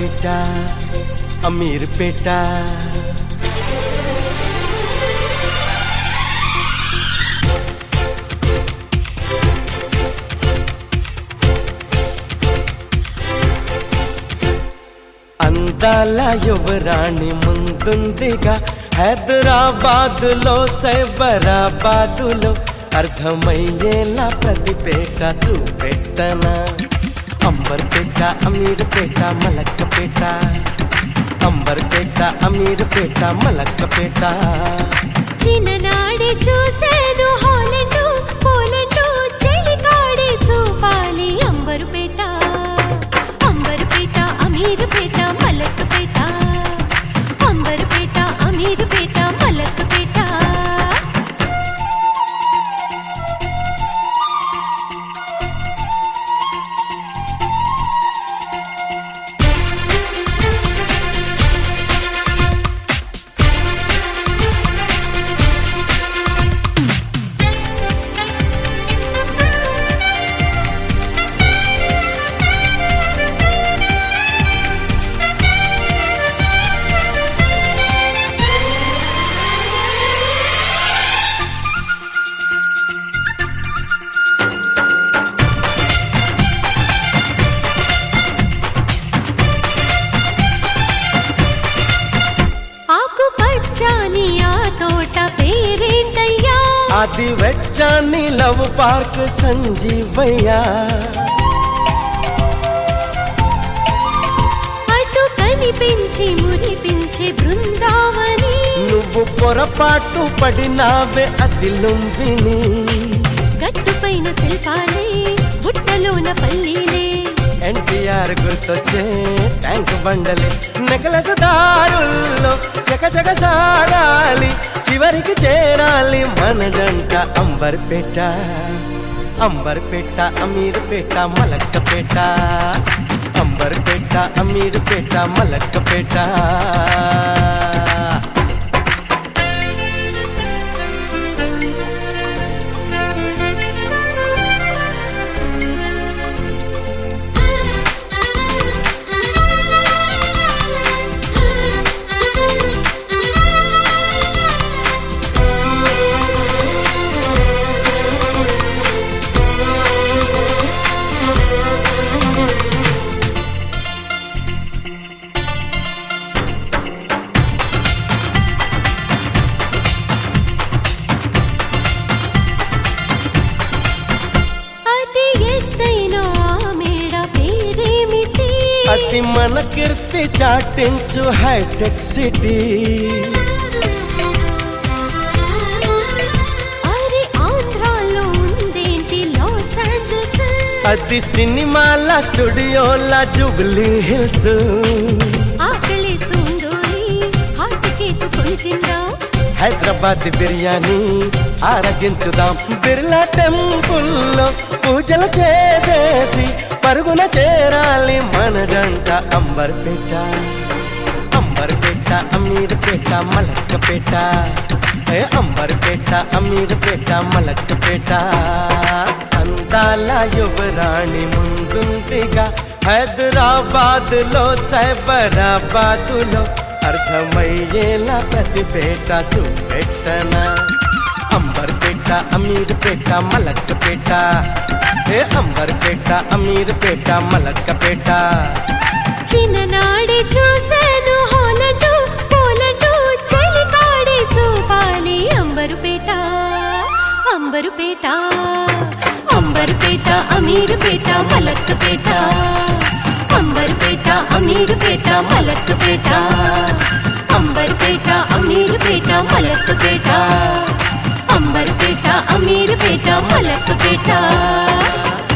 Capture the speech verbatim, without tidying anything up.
మలక్కపేట అమీర్పేట అందాల యువరాణి ముందుందిగా హైదరాబాదులో సైబరాబాదులో అర్థమయ్యేలా ప్రతిపేట చూపెట్టనా అంబర్పేట అమీర్పేట మలక్కపేట అంబర్పేట అమీర్పేట మలక్కపేట చిన్ననాడే చూసేను హాలెండు పోలెండు చెలికాడే చూపాలి అంబరుపేట అంబరుపేట అమీర్పేట మలక్కపేట అంబరుపేట అమీర్పేట మలక్కపేట అది వెచ్చాని లవ్ పార్క్ సంజీవయ్యా అటు కనిపించి మురిపించే బృందావని నువ్వు పొరపాటు పడినావే అది లుంబిని గట్టుపైన శిల్పాలే బుట్టలోన పల్లీలే ఎన్టీఆర్ గుర్తొచ్చే ట్యాంక్ బండలే నెకలెస్ దారుల్లో చకచక సాగాలి చివరికి చేరాలి మన జంట అంబర్పేట అంబర్పేట అమీర్పేట మలక్కపేట అంబర్పేట అమీర్పేట మలక్కపేట అతి మన కీర్తి చాటించు హైటెక్ సిటీ అరే ఆంధ్రాలో ఉందేంటి లాస్ ఏంజల్స్ అది సినిమాల స్టూడియోల జూబ్లీ హిల్స్ ఆకలిస్తుందోరి హాట్ కేక్ కొని తిందాం హైదరాబాద్ బిర్యానీ ఆరగించుదాం బిర్లా టెంపుల్లో పూజలు చేసేసి పరుగున చేరాలి మన జంట అంబర్పేట అంబర్పేట అమీర్పేట మలక్కపేట అంబర్పేట అమీర్పేట మలక్కపేట అందాల యువరాణి ముందుందిగా హైదరాబాదులో సైబరాబాదులో అర్థమయ్యేలా ప్రతిపేట చూపెట్టనా అంబర్పేట అమీర్పేట మలక్కపేట అంబర్పేట అమీర్పేట మలక్కపేట చిన్ననాడే చూసేను హాలెండు పోలెండు చెలికాడే చూపాలి అంబరుపేట అంబరుపేట అంబరుపేట అమీర్పేట మలక్కపేట అంబరుపేట అమీర్పేట మలక్కపేట అంబరుపేట అమీర్పేట మలక్కపేట అంబరుపేట అమీర్పేట మలక్కపేట